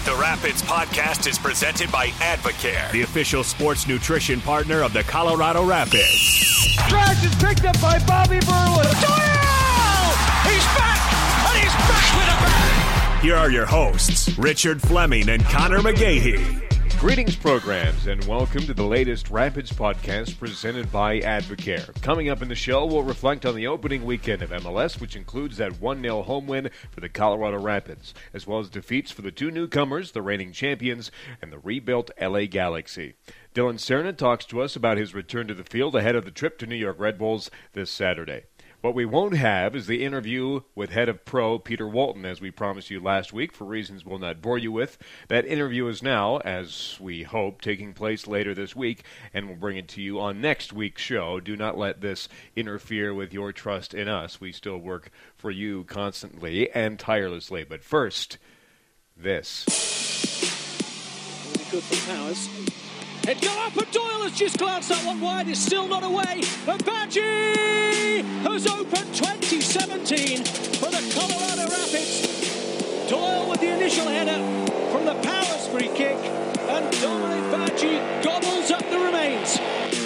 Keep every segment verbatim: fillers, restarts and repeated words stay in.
The Rapids podcast is presented by Advocare, the official sports nutrition partner of the Colorado Rapids. Trash is picked up by Bobby Berlin. Doyle! He's back, and he's back with a bang! Here are your hosts, Richard Fleming and Connor McGahey. Greetings, programs, and welcome to the latest Rapids podcast presented by Advocare. Coming up in the show, we'll reflect on the opening weekend of M L S, which includes that one nil home win for the Colorado Rapids, as well as defeats for the two newcomers, the reigning champions, and the rebuilt L A Galaxy. Dylan Cerna talks to us about his return to the field ahead of the trip to New York Red Bulls this Saturday. What we won't have is the interview with head of pro Peter Walton, as we promised you last week, for reasons we'll not bore you with. That interview is now, as we hope, taking place later this week, and we'll bring it to you on next week's show. Do not let this interfere with your trust in us. We still work for you constantly and tirelessly. But first, this. Really good for Powers. It go up, and Doyle has just glanced that one wide. It's still not away. And Badgie has opened twenty seventeen for the Colorado Rapids. Doyle with the initial header from the Powers free kick. And Dominic Badgie gobbles up the remains.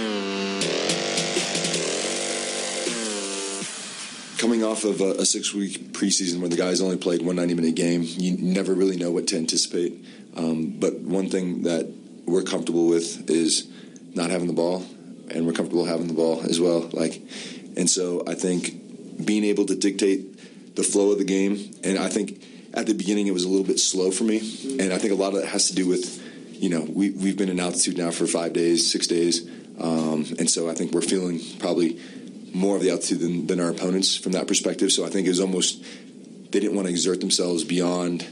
Coming off of a, a six-week preseason where the guys only played one ninety-minute game, you never really know what to anticipate. Um, but one thing that we're comfortable with is not having the ball, and we're comfortable having the ball as well. Like, and so I think being able to dictate the flow of the game, and I think at the beginning it was a little bit slow for me, and I think a lot of that has to do with, you know, we, we've been in altitude now for five days, six days, um, and so I think we're feeling probably more of the altitude than, than our opponents from that perspective. So I think it was almost, they didn't want to exert themselves beyond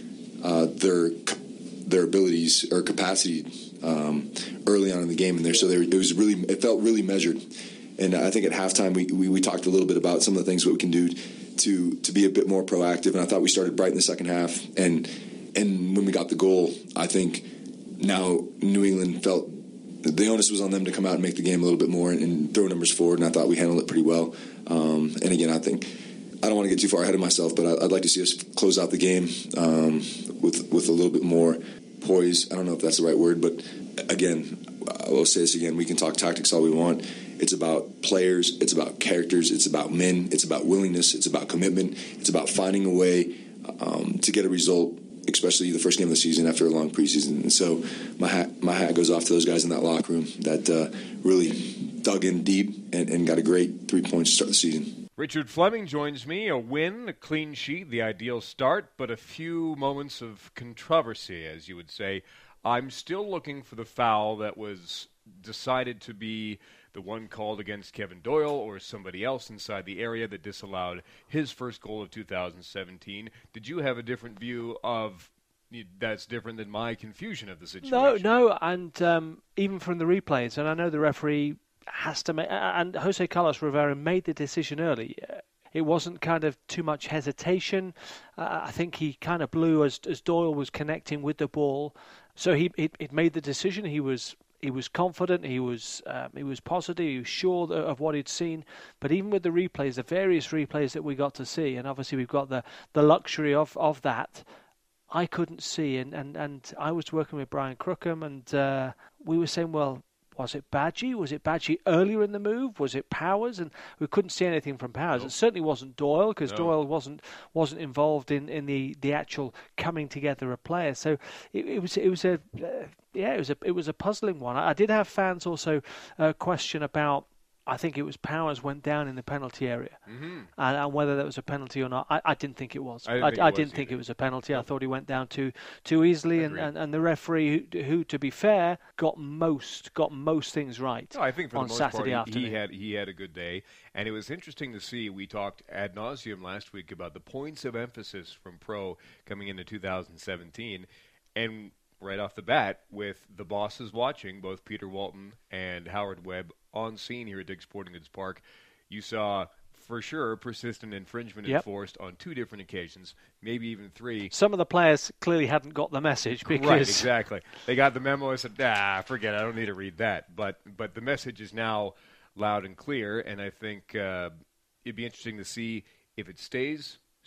uh, their their abilities or capacity um, early on in the game, and there, so there, it was really, it felt really measured. And I think at halftime we, we we talked a little bit about some of the things that we can do to to be a bit more proactive. And I thought we started bright in the second half. And and when we got the goal, I think now New England felt the onus was on them to come out and make the game a little bit more and, and throw numbers forward. And I thought we handled it pretty well. Um, and again, I think I don't want to get too far ahead of myself, but I, I'd like to see us close out the game um, with with a little bit more poise. I don't know if that's the right word, but again, I will say this again, we can talk tactics all we want. It's about players, it's about characters, it's about men, it's about willingness, it's about commitment, it's about finding a way um, to get a result, especially the first game of the season after a long preseason. And so my hat, my hat goes off to those guys in that locker room that uh, really dug in deep and, and got a great three points to start the season. Richard Fleming joins me. A win, a clean sheet, the ideal start, but a few moments of controversy, as you would say. I'm still looking for the foul that was decided to be the one called against Kevin Doyle or somebody else inside the area that disallowed his first goal of two thousand seventeen. Did you have a different view of that's different than my confusion of the situation? No, no, and um, even from the replays, and I know the referee has to make, and Jose Carlos Rivera made the decision early. It wasn't kind of too much hesitation. Uh, I think he kind of blew as as Doyle was connecting with the ball. So he it, it made the decision. He was he was confident. He was um, he was positive. He was sure of what he'd seen. But even with the replays, the various replays that we got to see, and obviously we've got the, the luxury of, of that, I couldn't see. And, and, and I was working with Brian Crookham, and uh, we were saying, well, was it Badgie? Was it Badgie earlier in the move? Was it Powers? And we couldn't see anything from Powers. Nope. It certainly wasn't Doyle, because no. Doyle wasn't wasn't involved in, in the, the actual coming together of players. So it, it was it was a uh, yeah it was a it was a puzzling one. I, I did have fans also uh, question about. I think it was Powers went down in the penalty area, mm-hmm. and, and whether that was a penalty or not, I, I didn't think it was. I didn't, I, think, I it didn't was think it was a penalty. Yep. I thought he went down too too easily, and, and, and the referee, who, who, to be fair, got most got most things right. No, I think for on the most Saturday part, afternoon. he had he had a good day, and it was interesting to see. We talked ad nauseum last week about the points of emphasis from Pro coming into two thousand seventeen, and right off the bat, with the bosses watching, both Peter Walton and Howard Webb on scene here at Dick's Sporting Goods Park, you saw for sure persistent infringement yep. enforced on two different occasions, maybe even three. Some of the players clearly hadn't got the message because right, exactly. They got the memo and said, "Ah, forget it. I don't need to read that." But but the message is now loud and clear, and I think uh, it'd be interesting to see if it stays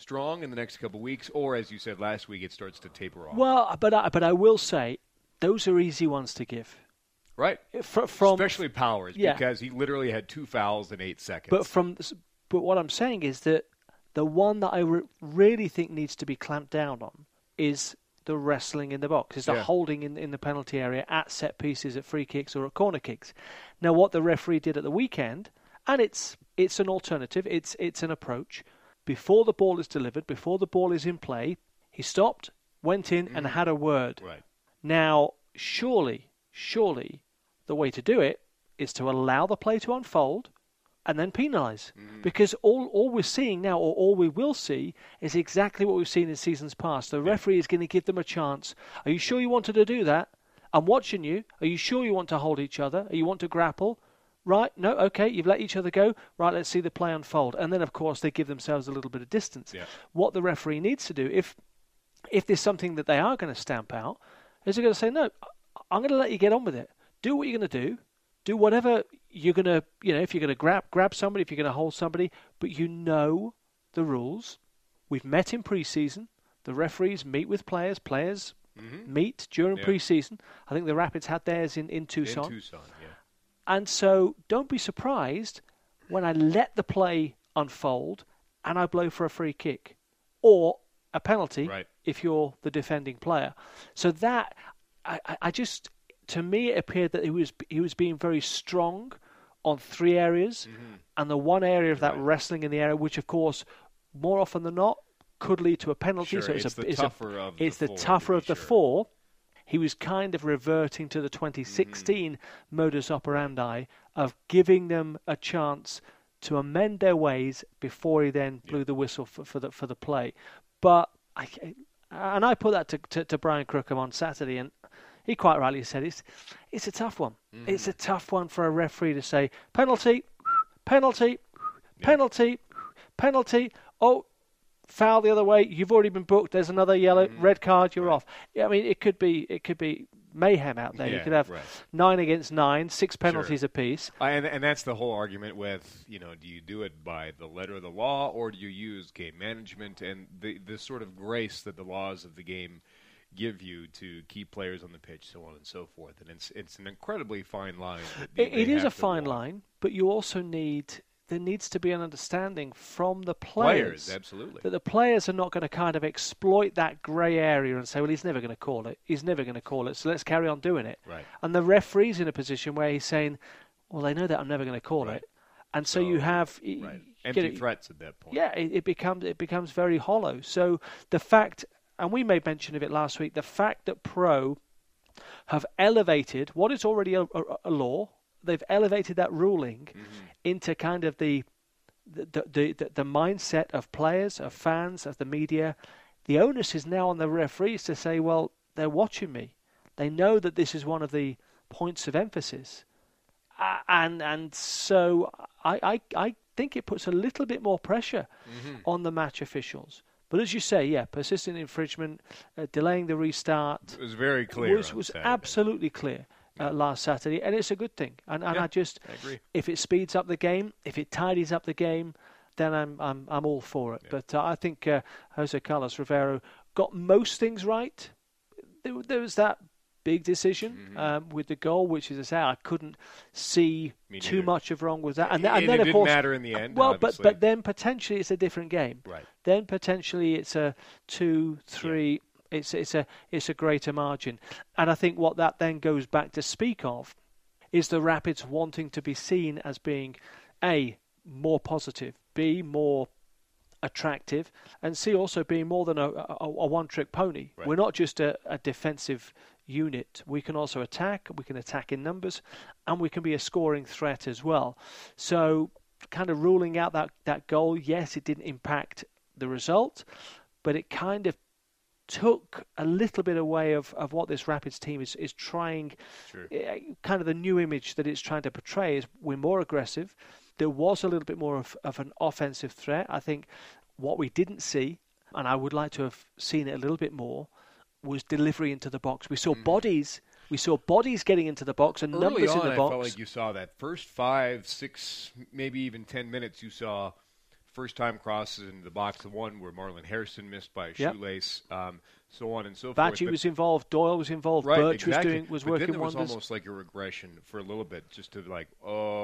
strong in the next couple of weeks, or as you said last week, it starts to taper off? Well, but I, but I will say, those are easy ones to give. Right. F- from, Especially Powers, yeah. because he literally had two fouls in eight seconds. But from but what I'm saying is that the one that I re- really think needs to be clamped down on is the wrestling in the box, is the yeah. holding in, in the penalty area at set pieces, at free kicks or at corner kicks. Now, what the referee did at the weekend, and it's it's an alternative, it's it's an approach, before the ball is delivered, before the ball is in play, he stopped, went in, mm. and had a word. Right. Now, surely, surely, the way to do it is to allow the play to unfold and then penalise. Mm. Because all, all we're seeing now, or all we will see, is exactly what we've seen in seasons past. The referee is going to give them a chance. Are you sure you wanted to do that? I'm watching you. Are you sure you want to hold each other? Are you want to grapple? Right? No? Okay, you've let each other go. Right, let's see the play unfold. And then, of course, they give themselves a little bit of distance. Yeah. What the referee needs to do, if if there's something that they are going to stamp out, is they're going to say, no, I'm going to let you get on with it. Do what you're going to do. Do whatever you're going to, you know, if you're going to grab grab somebody, if you're going to hold somebody, but you know the rules. We've met in pre-season. The referees meet with players. Players mm-hmm. meet during yeah. pre-season. I think the Rapids had theirs in, in Tucson. In Tucson, yeah. And so don't be surprised when I let the play unfold and I blow for a free kick or a penalty right. if you're the defending player. So that, I, I just... To me, it appeared that he was he was being very strong on three areas, mm-hmm. and the one area of that right. wrestling in the area, which of course, more often than not, could lead to a penalty. Sure, so it's, it's a, the it's tougher a, of the it's the four, tougher of the sure. four. He was kind of reverting to the twenty sixteen mm-hmm. modus operandi of giving them a chance to amend their ways before he then blew yeah. the whistle for, for the for the play. But I and I put that to to, to Brian Crookham on Saturday, and he quite rightly said it's it's a tough one. Mm. It's a tough one for a referee to say penalty, penalty, yeah. penalty, penalty. Oh, foul the other way. You've already been booked. There's another yellow, mm. red card. You're right. off. Yeah, I mean, it could be it could be mayhem out there. Yeah, you could have right. nine against nine, six penalties sure. apiece. And and that's the whole argument with, you know, do you do it by the letter of the law or do you use game management and the the sort of grace that the laws of the game give you to keep players on the pitch, so on and so forth. And it's it's an incredibly fine line. It, it is a fine walk. line, but you also need, there needs to be an understanding from the players. Players, absolutely. That the players are not going to kind of exploit that grey area and say, well, he's never going to call it. He's never going to call it, so let's carry on doing it. Right. And the referee's in a position where he's saying, well, they know that I'm never going to call right. it. And so, so you have... Right. Empty you know, threats at that point. Yeah, it, it becomes it becomes very hollow. So the fact... And we made mention of it last week, the fact that Pro have elevated what is already a, a, a law, they've elevated that ruling mm-hmm. into kind of the the, the the the mindset of players, of fans, of the media. The onus is now on the referees to say, well, they're watching me. They know that this is one of the points of emphasis. Uh, and and so I, I, I think it puts a little bit more pressure mm-hmm. on the match officials. But as you say, yeah, persistent infringement, uh, delaying the restart. It was very clear. Was, was absolutely clear uh, yeah. last Saturday, and it's a good thing. And, and yeah, I just, I agree. If it speeds up the game, if it tidies up the game, then I'm I'm I'm all for it. Yeah. But uh, I think uh, Jose Carlos Rivero got most things right. There, there was that big decision mm-hmm. um, with the goal, which is, I say, I couldn't see too much of wrong with that. And, th- and it, then, it of didn't course, matter in the end. Well, obviously. but but then potentially it's a different game. Right. Then potentially it's a two, three. Yeah. It's it's a it's a greater margin. And I think what that then goes back to speak of is the Rapids wanting to be seen as being A, more positive, B, more attractive, and C, also being more than a, a, a one-trick pony. Right. We're not just a, a defensive unit. We can also attack, we can attack in numbers, and we can be a scoring threat as well. So kind of ruling out that, that goal, yes, it didn't impact the result, but it kind of took a little bit away of, of what this Rapids team is, is trying, sure. uh, kind of the new image that it's trying to portray is we're more aggressive. There was a little bit more of, of an offensive threat. I think what we didn't see, and I would like to have seen it a little bit more, was delivery into the box. We saw mm. bodies. We saw bodies getting into the box and Early numbers on, in the box. I felt like you saw that first five, six, maybe even ten minutes. You saw first-time crosses into the box, the one where Marlon Hairston missed by a yep. shoelace, um, so on and so Badgie forth. Badgie was involved, Doyle was involved, right, Birch exactly. was doing was but working then there was wonders. almost like a regression for a little bit, just to like,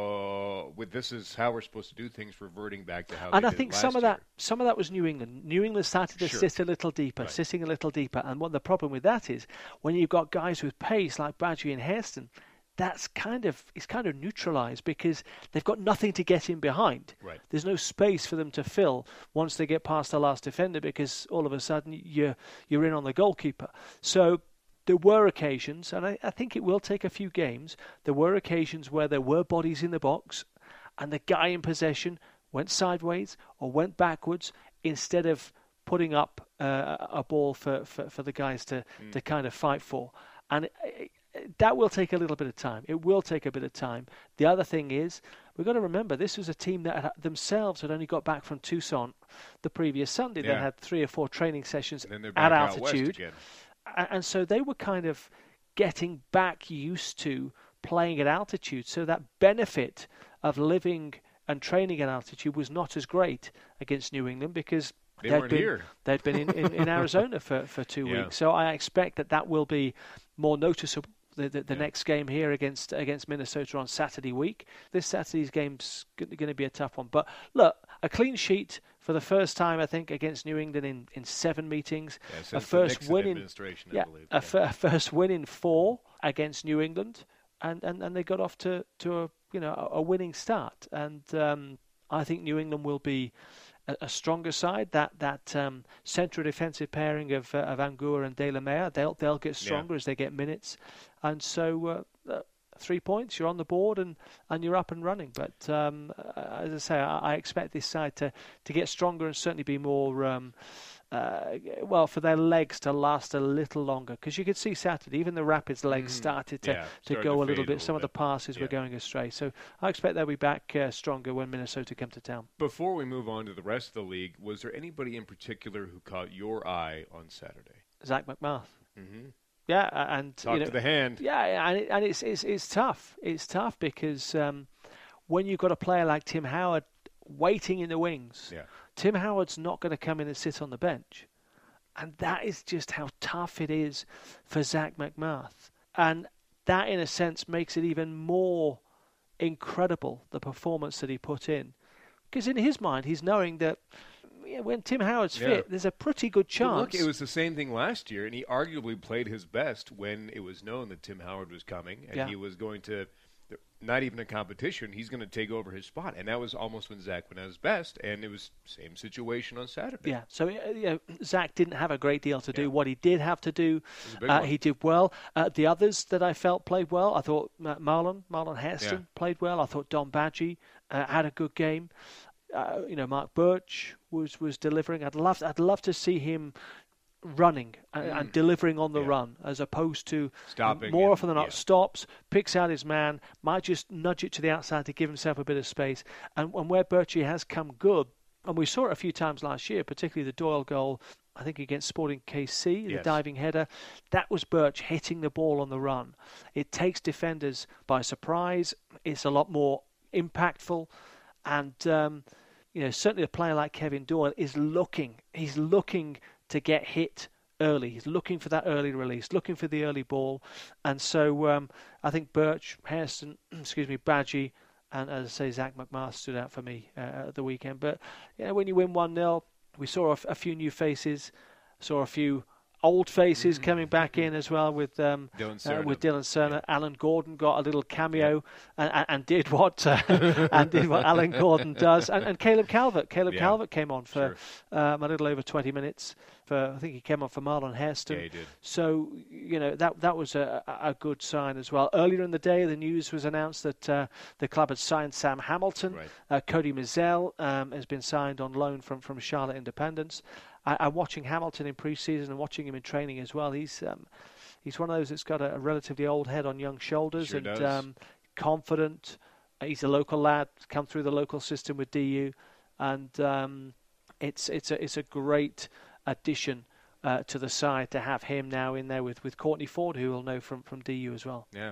oh, with this is how we're supposed to do things, reverting back to how. And they I did think it last some of year. that, some of that was New England. New England started to Sure. sit a little deeper, Right. sitting a little deeper. And what the problem with that is, when you've got guys with pace like Badgie and Hairston, that's kind of it's kind of neutralised because they've got nothing to get in behind. Right. There's no space for them to fill once they get past the last defender because all of a sudden you're you're in on the goalkeeper. So there were occasions, and I, I think it will take a few games. There were occasions where there were bodies in the box, and the guy in possession went sideways or went backwards instead of putting up uh, a ball for, for, for the guys to, mm. to kind of fight for. And it, it, that will take a little bit of time. It will take a bit of time. The other thing is, we've got to remember, this was a team that had, themselves had only got back from Tucson the previous Sunday. Yeah. They had three or four training sessions and then they're back at out altitude. west again. And so they were kind of getting back used to playing at altitude. So that benefit of living and training at altitude was not as great against New England because they they'd weren't been, here. They'd been in, in, in Arizona for, for two yeah. weeks. So I expect that that will be more noticeable. The, the, the yeah. next game here against against Minnesota on Saturday week. This Saturday's game's going to be a tough one. But look, a clean sheet for the first time, I think, against New England in, in seven meetings. Yeah, a first win in yeah, a, yeah. f- a first win in four against New England, and, and, and they got off to, to a you know a, a winning start. And um, I think New England will be a, a stronger side. That that um, central defensive pairing of uh, of Anguilla and De La Mea, they'll they'll get stronger yeah. as they get minutes. And so uh, uh, three points, you're on the board and, and you're up and running. But um, uh, as I say, I, I expect this side to, to get stronger and certainly be more, um, uh, well, for their legs to last a little longer. Because you could see Saturday, even the Rapids' legs mm-hmm. started to, yeah, to started go to a little bit. a Some little of the passes yeah. were going astray. So I expect they'll be back uh, stronger when Minnesota come to town. Before we move on to the rest of the league, was there anybody in particular who caught your eye on Saturday? Zach McMath. Mm-hmm. Yeah, and Talk you know, to the hand. Yeah, and it, and it's it's it's tough. It's tough because um, when you've got a player like Tim Howard waiting in the wings, yeah. Tim Howard's not going to come in and sit on the bench, and that is just how tough it is for Zach McMath. And that, in a sense, makes it even more incredible, the performance that he put in, because in his mind, he's knowing that. Yeah, when Tim Howard's yeah. fit, there's a pretty good chance. But look, it was the same thing last year, and he arguably played his best when it was known that Tim Howard was coming, and yeah. he was going to, not even a competition, he's going to take over his spot. And that was almost when Zach went at his best, and it was same situation on Saturday. Yeah, so uh, you know, Zach didn't have a great deal to do. Yeah. What he did have to do, uh, he did well. Uh, the others that I felt played well, I thought uh, Marlon, Marlon Hairston yeah. played well. I thought Don Badgie uh, had a good game. Uh, you know, Mark Birch was, was delivering. I'd love I'd love to see him running and, mm. and delivering on the yeah. run, as opposed to stopping. More and, often than not, yeah. stops, picks out his man, might just nudge it to the outside to give himself a bit of space. And, and where Birchie has come good, and we saw it a few times last year, particularly the Doyle goal, I think against Sporting K C, the yes. diving header, that was Birch hitting the ball on the run. It takes defenders by surprise. It's a lot more impactful. And, um, you know, certainly a player like Kevin Doyle is looking, he's looking to get hit early. He's looking for that early release, looking for the early ball. And so um, I think Birch, Hairston, excuse me, Badgie, and as I say, Zach McMath stood out for me uh, at the weekend. But, you know, when you win one nil, we saw a, f- a few new faces, saw a few old faces mm-hmm. coming back in as well with um, Dylan uh, with Dylan Cerner. Yeah. Alan Gordon got a little cameo yeah. and, and, and did what uh, and did what Alan Gordon does. And, and Caleb Calvert, Caleb yeah. Calvert came on for sure. um, a little over twenty minutes. For I think he came on for Marlon Hairston. Yeah, he did. So you know that that was a, a good sign as well. Earlier in the day, the news was announced that uh, the club had signed Sam Hamilton. Right. Uh, Cody Mizell um, has been signed on loan from from Charlotte Independence. I, I'm watching Hamilton in pre-season and watching him in training as well. He's um, he's one of those that's got a, a relatively old head on young shoulders sure and does. Um, confident. He's a local lad, come through the local system with D U, and um, it's it's a it's a great addition uh, to the side to have him now in there with, with Courtney Ford, who we'll know from, from D U as well. Yeah.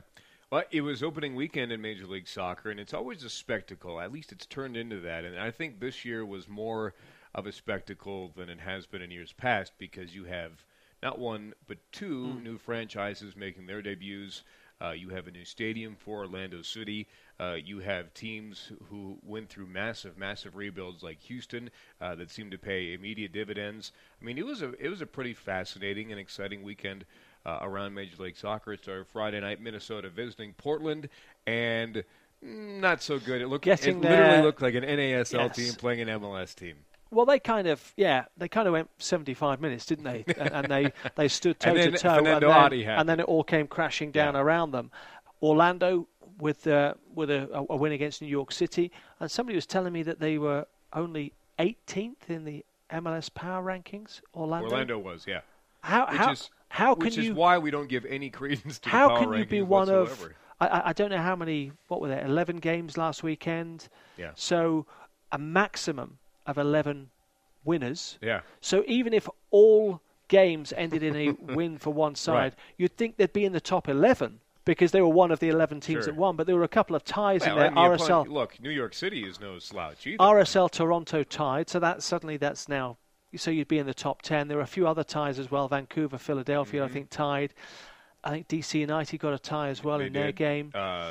Well, it was opening weekend in Major League Soccer, and it's always a spectacle. At least it's turned into that. And I think this year was more of a spectacle than it has been in years past because you have not one but two mm. new franchises making their debuts. Uh, you have a new stadium for Orlando City. Uh, you have teams who went through massive, massive rebuilds like Houston uh, that seemed to pay immediate dividends. I mean, it was a it was a pretty fascinating and exciting weekend uh, around Major League Soccer. It started Friday night, Minnesota visiting Portland, and not so good. It looked Getting it there, literally looked like an N A S L yes. team playing an M L S team. Well, they kind of, yeah, they kind of went seventy-five minutes, didn't they? and, and they, they stood toe to toe, and, and then it all came crashing down yeah. around them. Orlando with uh, with a, a win against New York City, and somebody was telling me that they were only eighteenth in the M L S Power Rankings. Orlando. Orlando was, yeah. How which how is, how can which you? Which is why we don't give any credence to how the Power can you Rankings be one whatsoever. of? I, I don't know how many. What were there? Eleven games last weekend. Yeah. So a maximum of eleven winners. Yeah. So even if all games ended in a win for one side, right. you'd think they'd be in the top eleven because they were one of the eleven teams sure. that won. But there were a couple of ties well, in there. and the R S L. opponent, look, New York City is no slouch either. R S L Toronto tied, so that suddenly that's now. So you'd be in the top ten. There are a few other ties as well. Vancouver, Philadelphia, mm-hmm. I think tied. I think D C United got a tie as well they in did. their game. Uh,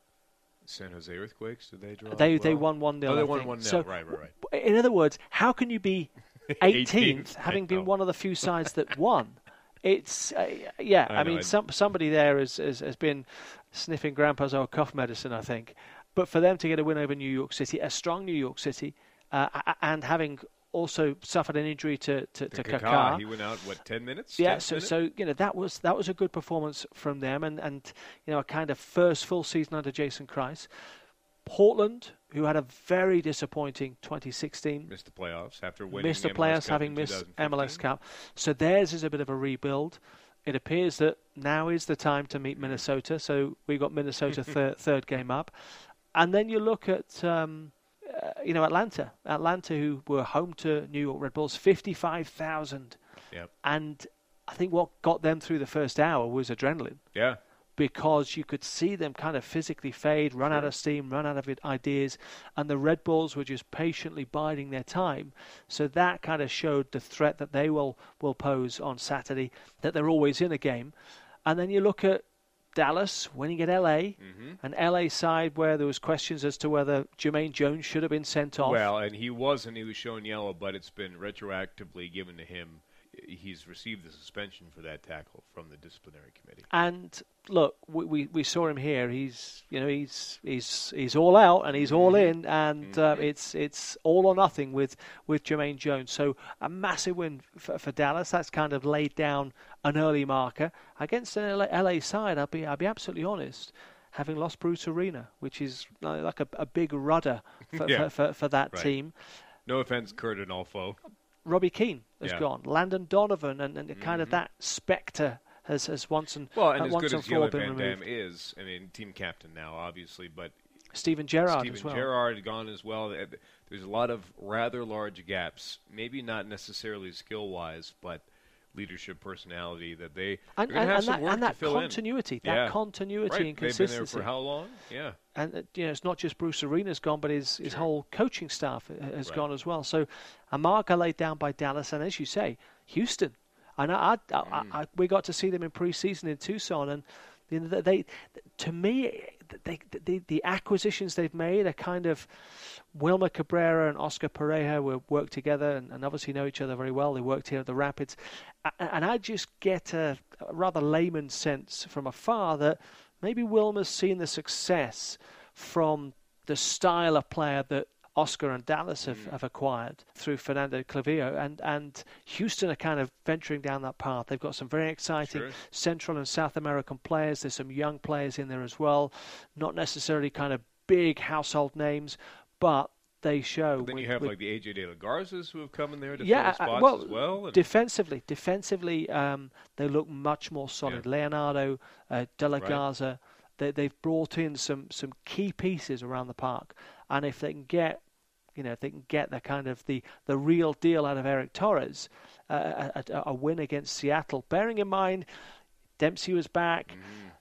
San Jose Earthquakes, did they draw? They well? they won one nil. Oh, they I won think. one nil. So, right, right, right. In other words, how can you be eighteenth, eighteenth having been know. one of the few sides that won? It's uh, yeah. I, I mean, know. some somebody there has, has has been sniffing Grandpa's old cough medicine, I think. But for them to get a win over New York City, a strong New York City, uh, and having also suffered an injury to to, to Kaká, Kaká. he went out what ten minutes? Yeah, ten so minutes? so you know that was that was a good performance from them, and, and you know a kind of first full season under Jason Kreis. Portland, who had a very disappointing twenty sixteen, missed the playoffs after winning missed the M L S playoffs, Cup having in missed twenty M L S Cup. So theirs is a bit of a rebuild. It appears that now is the time to meet Minnesota. So we got Minnesota thir- third game up, and then you look at um, uh, you know Atlanta, Atlanta who were home to New York Red Bulls, fifty-five thousand, Yep. and I think what got them through the first hour was adrenaline. Yeah. Because you could see them kind of physically fade, run sure. out of steam, run out of ideas, and the Red Bulls were just patiently biding their time. So that kind of showed the threat that they will, will pose on Saturday, that they're always in a game. And then you look at Dallas winning at L A, mm-hmm. an L A side where there was questions as to whether Jermaine Jones should have been sent off. Well, and he wasn't. He was shown yellow, but it's been retroactively given to him. He's received the suspension for that tackle from the disciplinary committee. And look, we, we, we saw him here. He's you know he's he's he's all out and he's all in, and mm-hmm. uh, it's it's all or nothing with, with Jermaine Jones. So a massive win for, for Dallas. That's kind of laid down an early marker against an L A, L A side. I'll be I'll be absolutely honest. Having lost Bruce Arena, which is like a, a big rudder for yeah. for, for, for that right. team. No offense, Kurt Anolfo. Robbie Keane has yeah. gone. Landon Donovan and, and mm-hmm. kind of that spectre has, has once and well, and uh, as once good and as for all Jelle been Van Dam removed. is, I mean, team captain now, obviously, but Steven Gerrard Steven as well. Gerrard gone as well. There's a lot of rather large gaps, maybe not necessarily skill-wise, but leadership personality that they and, are going to have and some that, work and that to fill continuity, in. that yeah. continuity right. and consistency. They've been there for how long? Yeah. And uh, you know, it's not just Bruce Arena's gone, but his, his sure. whole coaching staff has right. gone as well. So a marker laid down by Dallas, and as you say, Houston. And I, I, mm. I, I, we got to see them in pre-season in Tucson, and you know, they, to me, they, they, the acquisitions they've made are kind of Wilmer Cabrera and Oscar Pareja will work together and, and obviously know each other very well. They worked here at the Rapids. And I just get a, a rather layman sense from afar that maybe Wilmer's seen the success from the style of player that Oscar and Dallas have, have acquired through Fernando Clavillo, and, and Houston are kind of venturing down that path. They've got some very exciting sure. Central and South American players. There's some young players in there as well, not necessarily kind of big household names, but they show. But then with, you have with, like the A J De La Garzas who have come in there to yeah, fill uh, spots well, as well. And defensively, defensively, um, they look much more solid. Yeah. Leonardo, uh, De La Right. Garza, they, they've brought in some, some key pieces around the park, and if they can get, you know, if they can get the kind of the, the real deal out of Eric Torres, uh, a, a, a win against Seattle, bearing in mind Dempsey was back. Mm.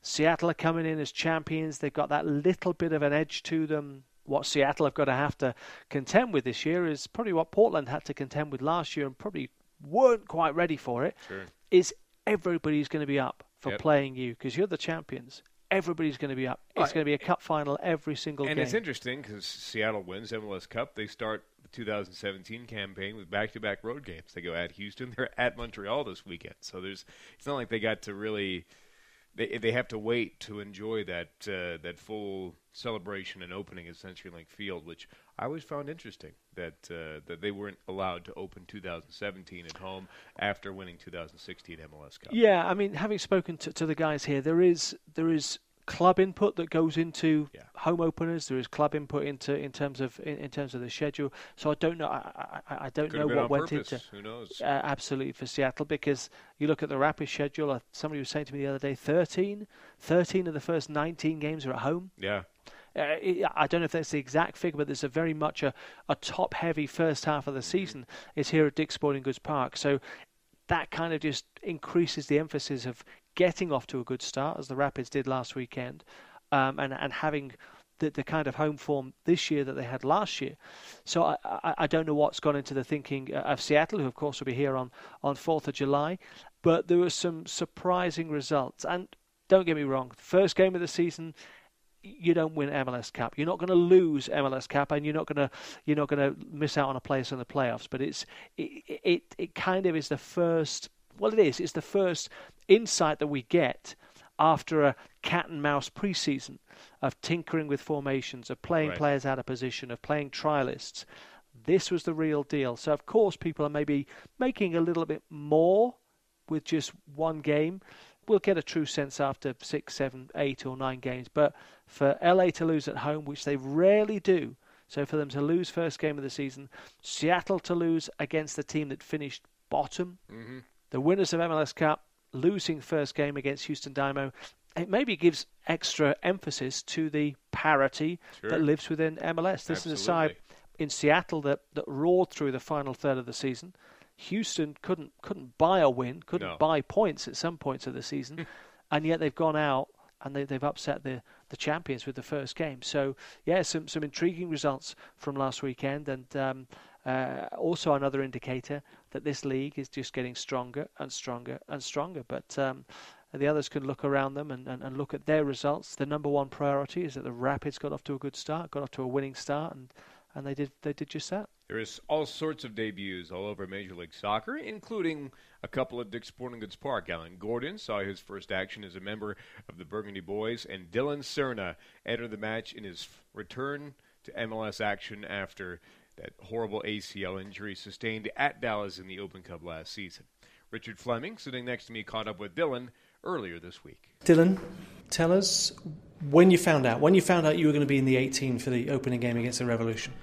Seattle are coming in as champions. They've got that little bit of an edge to them. What Seattle have got to have to contend with this year is probably what Portland had to contend with last year and probably weren't quite ready for it. Sure. Is everybody's going to be up for yep. playing you because you're the champions. Everybody's going to be up. It's right. going to be a cup final every single and game. And it's interesting because Seattle wins M L S Cup. They start the two thousand seventeen campaign with back-to-back road games. They go at Houston. They're at Montreal this weekend. So there's, it's not like they got to really they they have to wait to enjoy that uh, that full celebration and opening at CenturyLink Field, which I always found interesting that uh, that they weren't allowed to open two thousand seventeen at home after winning two thousand sixteen M L S Cup. Yeah, I mean, having spoken to, to the guys here, there is there is club input that goes into yeah. home openers. There is club input into in terms of in, in terms of the schedule. So I don't know. I, I, I don't Could know what went purpose. into. Who knows? Uh, absolutely for Seattle, because you look at the Rapid schedule. Uh, somebody was saying to me the other day, thirteen, thirteen of the first nineteen games are at home. Yeah. Uh, it, I don't know if that's the exact figure, but there's a very much a, a top-heavy first half of the season is here at Dick's Sporting Goods Park. So that kind of just increases the emphasis of getting off to a good start, as the Rapids did last weekend, um, and, and having the, the kind of home form this year that they had last year. So I, I, I don't know what's gone into the thinking of Seattle, who of course will be here on, on fourth of July, but there were some surprising results. And don't get me wrong, first game of the season, you don't win M L S Cup. You're not going to lose M L S Cup, and you're not going to you're not going to miss out on a place in the playoffs. But it's it, it it kind of is the first. Well, it is. It's the first insight that we get after a cat and mouse preseason of tinkering with formations, of playing right. players out of position, of playing trialists. This was the real deal. So of course, people are maybe making a little bit more with just one game. We'll get a true sense after six, seven, eight or nine games. But for L A to lose at home, which they rarely do, so for them to lose first game of the season, Seattle to lose against the team that finished bottom, mm-hmm. the winners of M L S Cup losing first game against Houston Dynamo, it maybe gives extra emphasis to the parity sure. that lives within M L S. This Absolutely. is a side in Seattle that, that roared through the final third of the season. Houston couldn't couldn't buy a win, couldn't no. buy points at some points of the season, and yet they've gone out and they, they've upset the, the champions with the first game. So, yeah, some, some intriguing results from last weekend, and um, uh, also another indicator that this league is just getting stronger and stronger and stronger. But um, the others can look around them and, and, and look at their results. The number one priority is that the Rapids got off to a good start, got off to a winning start, and And they did they did just that. There is all sorts of debuts all over Major League Soccer, including a couple at Dick's Sporting Goods Park. Alan Gordon saw his first action as a member of the Burgundy Boys, and Dylan Cerna entered the match in his return to M L S action after that horrible A C L injury sustained at Dallas in the Open Cup last season. Richard Fleming, sitting next to me, caught up with Dylan earlier this week. Dylan, tell us when you found out, when you found out you were going to be in the eighteen for the opening game against the Revolution.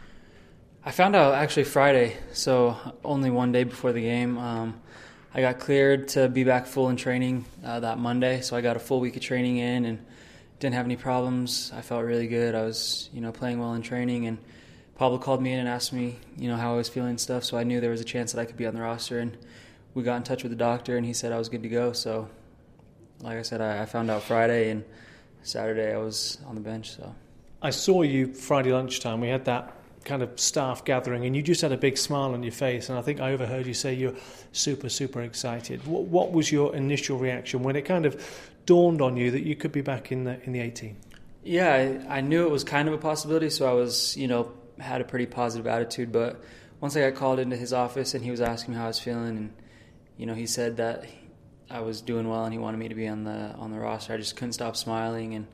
I found out actually Friday, so only one day before the game. Um, I got cleared to be back full in training uh, that Monday, so I got a full week of training in and didn't have any problems. I felt really good. I was, you know, playing well in training, and Pablo called me in and asked me, you know, how I was feeling and stuff, so I knew there was a chance that I could be on the roster, and we got in touch with the doctor, and he said I was good to go. So, like I said, I, I found out Friday, and Saturday I was on the bench. So I saw you Friday lunchtime. We had that kind of staff gathering, and you just had a big smile on your face, and I think I overheard you say you're super, super excited. What, what was your initial reaction when it kind of dawned on you that you could be back in the in the eighteen? Yeah, I, I knew it was kind of a possibility, so I was, you know, had a pretty positive attitude. But once I got called into his office and he was asking me how I was feeling, and you know, he said that I was doing well and he wanted me to be on the on the roster, I just couldn't stop smiling, and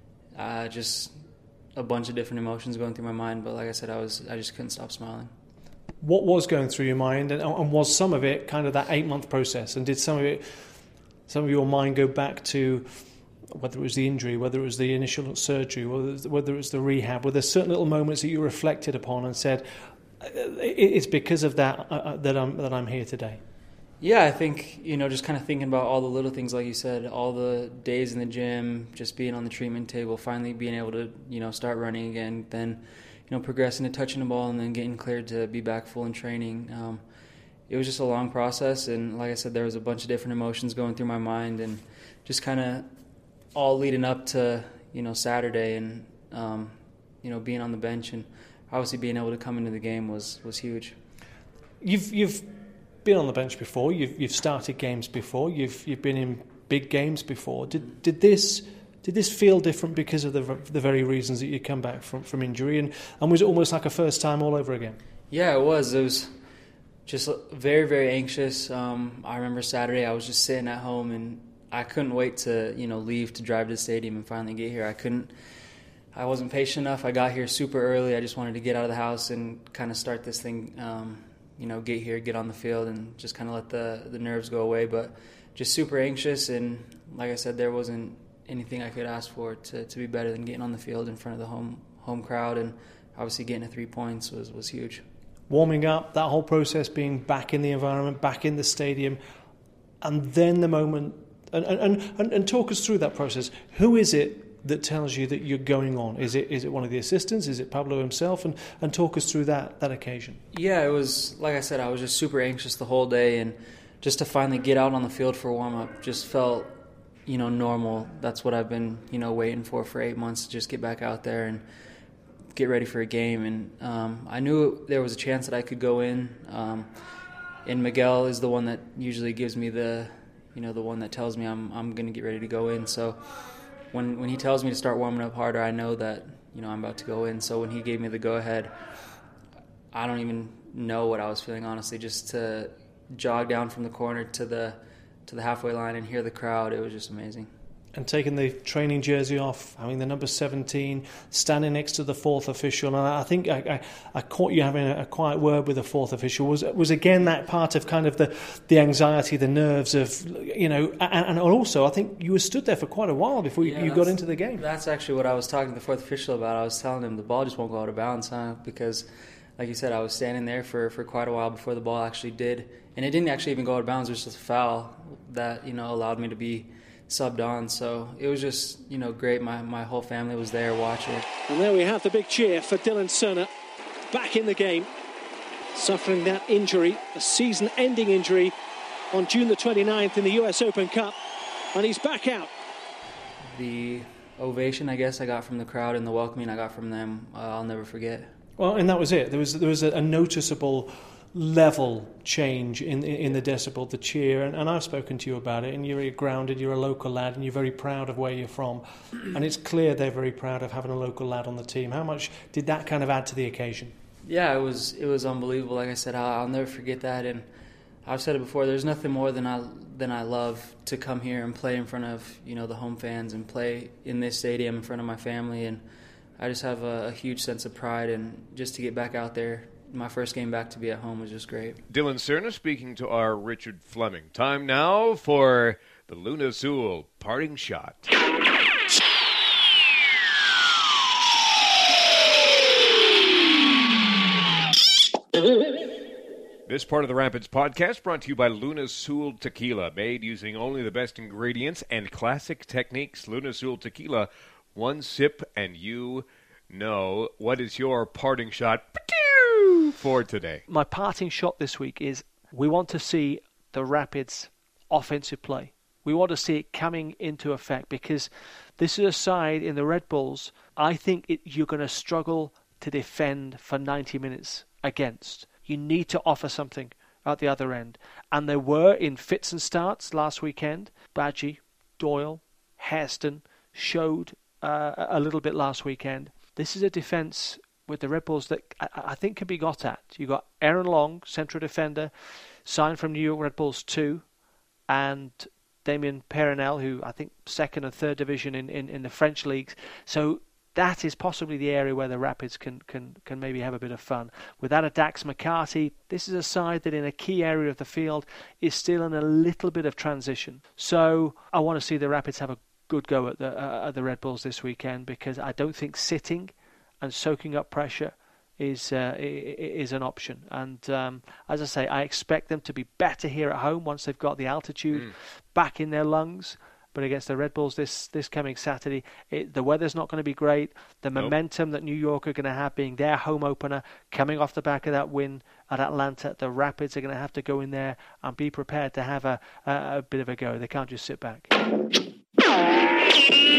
uh, just a bunch of different emotions going through my mind. But like I said, I was I just couldn't stop smiling. What was going through your mind, and, and was some of it kind of that eight month process, and did some of it, some of your mind go back to whether it was the injury, whether it was the initial surgery, whether whether it was the rehab? Were there certain little moments that you reflected upon and said, "It's because of that uh, that I'm that I'm here today"? Yeah, I think, you know, just kind of thinking about all the little things, like you said, all the days in the gym, just being on the treatment table, finally being able to, you know, start running again, then, you know, progressing to touching the ball and then getting cleared to be back full in training. Um, it was just a long process, and like I said, there was a bunch of different emotions going through my mind, and just kind of all leading up to, you know, Saturday and, um, you know, being on the bench and obviously being able to come into the game was, was huge. You've you've been on the bench before. You've you've started games before. You've you've been in big games before. Did did this did this feel different because of the the very reasons that you come back from, from injury, and, and was it almost like a first time all over again? Yeah, it was. It was just very very anxious. Um, I remember Saturday I was just sitting at home and I couldn't wait to you know leave to drive to the stadium and finally get here. I couldn't. I wasn't patient enough. I got here super early. I just wanted to get out of the house and kind of start this thing. Um, you know, get here, get on the field, and just kind of let the, the nerves go away. But just super anxious, and like I said, there wasn't anything I could ask for to, to be better than getting on the field in front of the home home crowd, and obviously getting a three points was, was huge. Warming up, that whole process, being back in the environment, back in the stadium, and then the moment, and, and, and, and talk us through that process. Who is it that tells you that you're going on? Is it is it one of the assistants? Is it Pablo himself? And, and talk us through that, that occasion. Yeah, it was, like I said, I was just super anxious the whole day, and just to finally get out on the field for warm-up just felt, you know, normal. That's what I've been, you know, waiting for for eight months, to just get back out there and get ready for a game. And um, I knew there was a chance that I could go in. Um, and Miguel is the one that usually gives me the, you know, the one that tells me I'm I'm going to get ready to go in. So When when he tells me to start warming up harder, I know that, you know, I'm about to go in. So when he gave me the go-ahead, I don't even know what I was feeling, honestly. Just to jog down from the corner to the to the halfway line and hear the crowd, it was just amazing. And taking the training jersey off, having the number seventeen, standing next to the fourth official, and I think I, I, I caught you having a, a quiet word with the fourth official. Was was again that part of kind of the, the anxiety, the nerves of, you know, and, and also I think you were stood there for quite a while before you, yeah, you got into the game. That's actually what I was talking to the fourth official about. I was telling him the ball just won't go out of bounds, huh? Because, like you said, I was standing there for, for quite a while before the ball actually did, and it didn't actually even go out of bounds. It was just a foul that, you know, allowed me to be subbed on. So it was just, you know, great. My my whole family was there watching. And there we have the big cheer for Dylan Cerna, back in the game, suffering that injury, a season-ending injury on June the twenty-ninth in the U S Open Cup, and he's back out. The ovation, I guess, I got from the crowd and the welcoming I got from them, uh, I'll never forget. Well, and that was it. There was there was a, a noticeable level change in in the decibel, the cheer, and, and I've spoken to you about it, and you're grounded, you're a local lad, and you're very proud of where you're from, and it's clear they're very proud of having a local lad on the team. How much did that kind of add to the occasion? Yeah, it was it was unbelievable. Like I said, I'll, I'll never forget that, and I've said it before, there's nothing more than I than I love to come here and play in front of, you know, the home fans and play in this stadium in front of my family, and I just have a, a huge sense of pride, and just to get back out there, my first game back to be at home was just great. Dylan Cerna speaking to our Richard Fleming. Time now for the Luna Azul parting shot. This part of the Rapids podcast brought to you by Luna Azul Tequila, made using only the best ingredients and classic techniques. Luna Azul Tequila, one sip and you know. What is your parting shot for today? My parting shot this week is we want to see the Rapids offensive play. We want to see it coming into effect, because this is a side in the Red Bulls I think it, you're going to struggle to defend for ninety minutes against. You need to offer something at the other end. And there were, in fits and starts last weekend, Badgie, Doyle, Hairston showed uh, a little bit last weekend. This is a defence with the Red Bulls that I, I think can be got at. You've got Aaron Long, central defender, signed from New York Red Bulls two, and Damien Perenel, who I think second and third division in, in, in the French leagues. So that is possibly the area where the Rapids can, can, can maybe have a bit of fun. Without a Dax McCarty, this is a side that in a key area of the field is still in a little bit of transition. So I want to see the Rapids have a good go at the, uh, at the Red Bulls this weekend, because I don't think sitting and soaking up pressure is uh, is an option. And um, as I say, I expect them to be better here at home once they've got the altitude mm. back in their lungs. But against the Red Bulls this, this coming Saturday, it, the weather's not going to be great. The nope. momentum that New York are going to have being their home opener, coming off the back of that win at Atlanta, the Rapids are going to have to go in there and be prepared to have a, a, a bit of a go. They can't just sit back.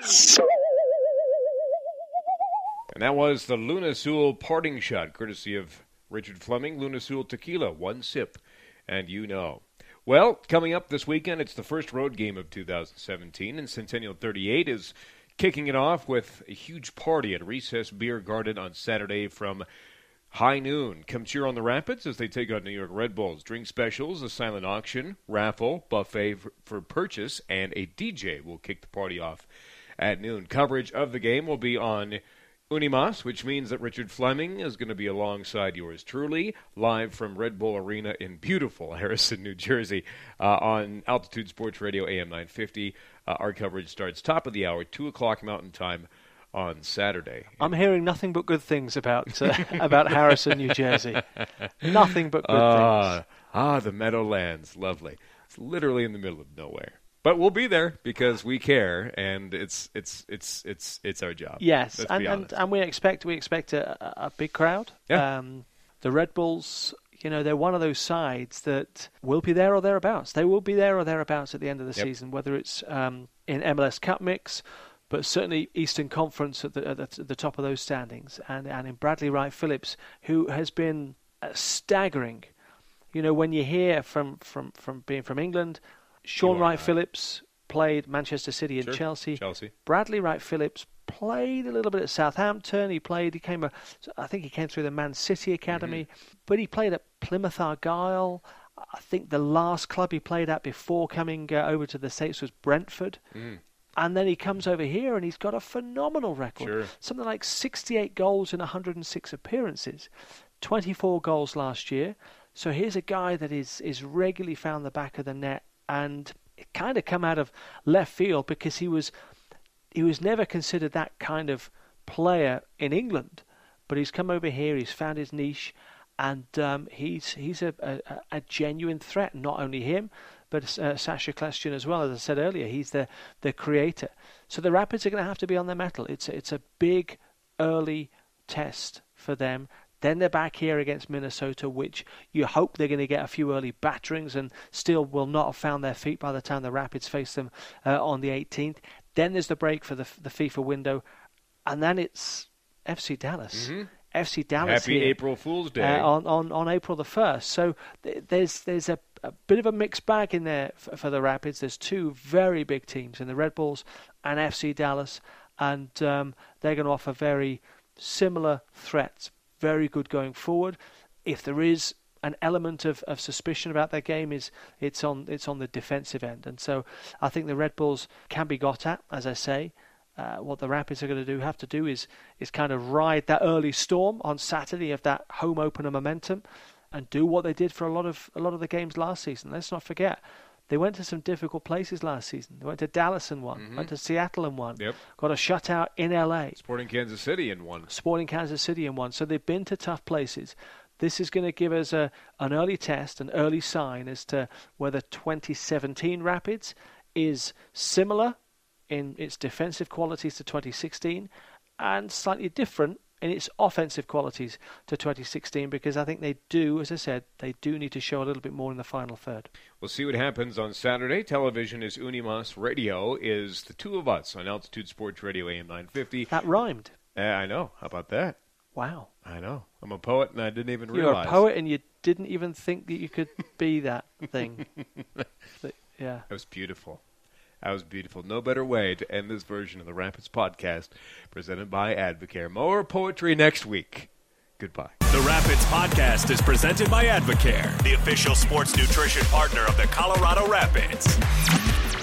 And that was the Lunasul parting shot, courtesy of Richard Fleming. Lunasul Tequila, one sip, and you know. Well, coming up this weekend, it's the first road game of two thousand seventeen, and Centennial thirty-eight is kicking it off with a huge party at Recess Beer Garden on Saturday from high noon. Come cheer on the Rapids as they take on New York Red Bulls. Drink specials, a silent auction, raffle, buffet for, for purchase, and a D J will kick the party off at noon. Coverage of the game will be on Unimas, which means that Richard Fleming is going to be alongside yours truly, live from Red Bull Arena in beautiful Harrison, New Jersey, uh, on Altitude Sports Radio A M nine fifty. Uh, our coverage starts top of the hour, two o'clock Mountain Time on Saturday. I'm hearing nothing but good things about uh, about Harrison, New Jersey. Nothing but good uh, things. Ah, the Meadowlands, lovely. It's literally in the middle of nowhere. But we'll be there because we care, and it's it's it's it's it's our job. Yes, Let's and, be and and we expect we expect a, a big crowd. Yeah. Um, the Red Bulls, you know, they're one of those sides that will be there or thereabouts. They will be there or thereabouts at the end of the Yep. season, whether it's um, in M L S Cup mix, but certainly Eastern Conference at the, at the, at the top of those standings, and and in Bradley Wright Phillips, who has been uh, staggering. You know, when you hear from from from being from England. Sean Wright Phillips played Manchester City and Sure. Chelsea. Chelsea. Bradley Wright Phillips played a little bit at Southampton. He played. He came. A, I think he came through the Man City academy, mm-hmm. but he played at Plymouth Argyle. I think the last club he played at before coming uh, over to the States was Brentford. Mm. And then he comes over here and he's got a phenomenal record. Sure. Something like sixty-eight goals in one hundred six appearances, twenty-four goals last year. So here's a guy that is is regularly found the back of the net. And it kind of come out of left field because he was he was never considered that kind of player in England. But he's come over here, he's found his niche, and um, he's he's a, a, a genuine threat. Not only him, but uh, Sasha Kljestan as well. As I said earlier, he's the, the creator. So the Rapids are going to have to be on their mettle. It's a, it's a big early test for them. Then they're back here against Minnesota, which you hope they're going to get a few early batterings and still will not have found their feet by the time the Rapids face them uh, on the eighteenth. Then there's the break for the the FIFA window, and then it's F C Dallas. Mm-hmm. F C Dallas Happy here, April Fool's Day. uh, on, on, on April the first. So th- there's there's a, a bit of a mixed bag in there for, for the Rapids. There's two very big teams in the Red Bulls and F C Dallas, and um, they're going to offer very similar threats. Very good going forward. If there is an element of, of suspicion about their game, is it's on it's on the defensive end, and so I think the Red Bulls can be got at. As I say, uh, what the Rapids are going to do have to do is is kind of ride that early storm on Saturday of that home opener momentum, and do what they did for a lot of a lot of the games last season. Let's not forget. They went to some difficult places last season. They went to Dallas and won. Mm-hmm. Went to Seattle and won. Yep. Got a shutout in L A. Sporting Kansas City and won. Sporting Kansas City and won. So they've been to tough places. This is going to give us a an early test, an early sign as to whether twenty seventeen Rapids is similar in its defensive qualities to twenty sixteen and slightly different in its offensive qualities to twenty sixteen, because I think they do, as I said, they do need to show a little bit more in the final third. We'll see what happens on Saturday. Television is Unimas. Radio is the two of us on Altitude Sports Radio A M nine fifty. That rhymed. Uh, I know. How about that? Wow. I know. I'm a poet, and I didn't even You're realize. You're a poet, and you didn't even think that you could be that thing. But, yeah. That was beautiful. That was beautiful. No better way to end this version of the Rapids podcast presented by Advocare. More poetry next week. Goodbye. The Rapids podcast is presented by Advocare, the official sports nutrition partner of the Colorado Rapids.